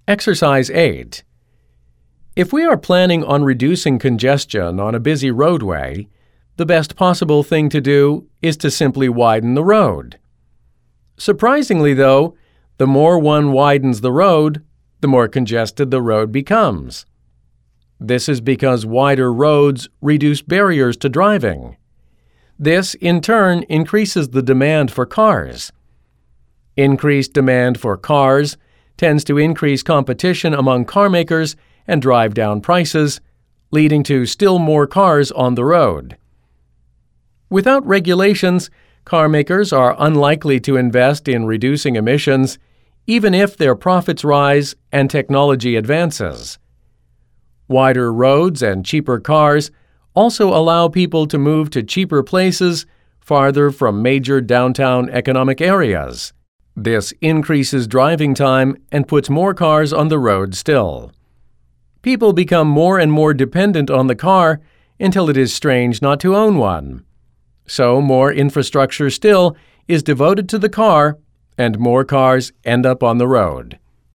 Exercise 8. If we are planning on reducing congestion on a busy roadway, the best possible thing to do is to simply widen the road. Surprisingly, though, the more one widens the road, the more congested the road becomes. This is because wider roads reduce barriers to driving. This, in turn, increases the demand for cars. Increased demand for cars tends to increase competition among carmakers and drive down prices, leading to still more cars on the road. Without regulations, carmakers are unlikely to invest in reducing emissions, even if their profits rise and technology advances. Wider roads and cheaper cars also allow people to move to cheaper places farther from major downtown economic areas. This increases driving time and puts more cars on the road still. People become more and more dependent on the car until it is strange not to own one. So more infrastructure still is devoted to the car, and more cars end up on the road.